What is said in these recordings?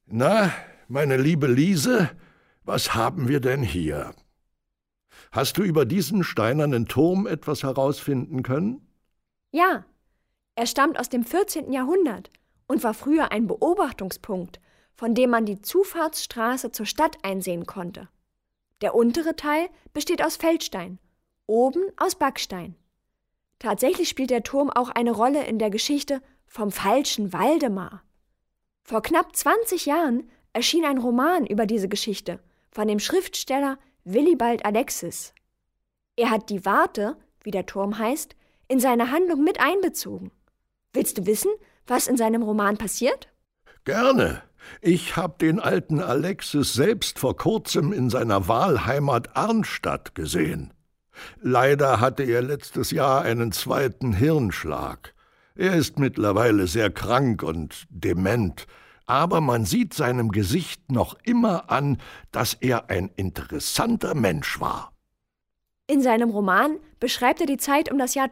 Na, meine liebe Liese, was haben wir denn hier? Hast du über diesen steinernen Turm etwas herausfinden können? Ja, er stammt aus dem 14. Jahrhundert und war früher ein Beobachtungspunkt, von dem man die Zufahrtsstraße zur Stadt einsehen konnte. Der untere Teil besteht aus Feldstein, oben aus Backstein. Tatsächlich spielt der Turm auch eine Rolle in der Geschichte vom falschen Waldemar. Vor knapp 20 Jahren erschien ein Roman über diese Geschichte von dem Schriftsteller Willibald Alexis. Er hat die Warte, wie der Turm heißt, in seine Handlung mit einbezogen. Willst du wissen, was in seinem Roman passiert? Gerne. Ich habe den alten Alexis selbst vor kurzem in seiner Wahlheimat Arnstadt gesehen. Leider hatte er letztes Jahr einen zweiten Hirnschlag. Er ist mittlerweile sehr krank und dement, aber man sieht seinem Gesicht noch immer an, dass er ein interessanter Mensch war. In seinem Roman beschreibt er die Zeit um das Jahr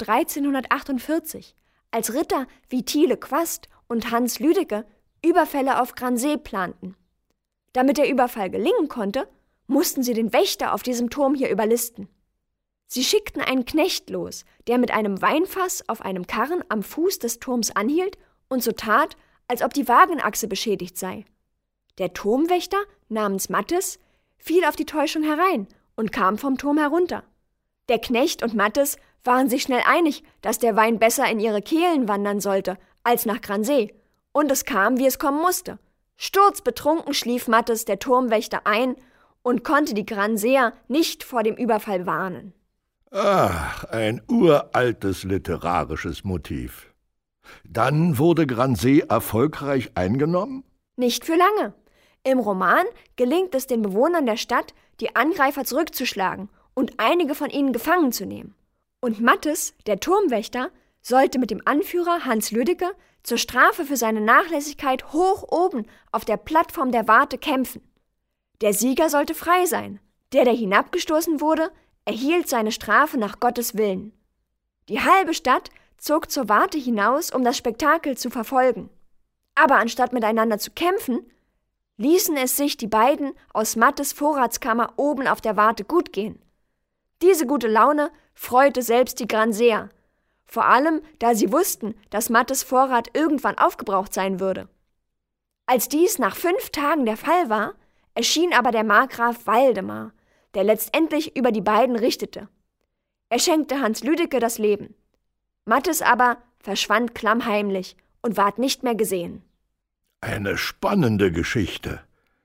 1348, als Ritter wie Thiele Quast und Hans Lüdecke Überfälle auf Gransee planten. Damit der Überfall gelingen konnte, mussten sie den Wächter auf diesem Turm hier überlisten. Sie schickten einen Knecht los, der mit einem Weinfass auf einem Karren am Fuß des Turms anhielt und so tat, als ob die Wagenachse beschädigt sei. Der Turmwächter namens Mattes fiel auf die Täuschung herein und kam vom Turm herunter. Der Knecht und Mattes waren sich schnell einig, dass der Wein besser in ihre Kehlen wandern sollte als nach Gransee. Und es kam, wie es kommen musste. Sturzbetrunken schlief Mattes, der Turmwächter, ein und konnte die Granseer nicht vor dem Überfall warnen. Ach, ein uraltes literarisches Motiv. Dann wurde Gransee erfolgreich eingenommen? Nicht für lange. Im Roman gelingt es den Bewohnern der Stadt, die Angreifer zurückzuschlagen und einige von ihnen gefangen zu nehmen. Und Mattes, der Turmwächter, sollte mit dem Anführer Hans Lüdecke zur Strafe für seine Nachlässigkeit hoch oben auf der Plattform der Warte kämpfen. Der Sieger sollte frei sein. Der hinabgestoßen wurde, erhielt seine Strafe nach Gottes Willen. Die halbe Stadt zog zur Warte hinaus, um das Spektakel zu verfolgen. Aber anstatt miteinander zu kämpfen, ließen es sich die beiden aus Mattes Vorratskammer oben auf der Warte gut gehen. Diese gute Laune freute selbst die Granseer, vor allem da sie wussten, dass Mattes Vorrat irgendwann aufgebraucht sein würde. Als dies nach 5 Tagen der Fall war, erschien aber der Markgraf Waldemar, der letztendlich über die beiden richtete. Er schenkte Hans Lüdecke das Leben. Mattes aber verschwand klammheimlich und ward nicht mehr gesehen. Eine spannende Geschichte.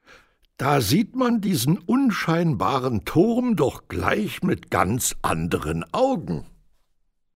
Da sieht man diesen unscheinbaren Turm doch gleich mit ganz anderen Augen.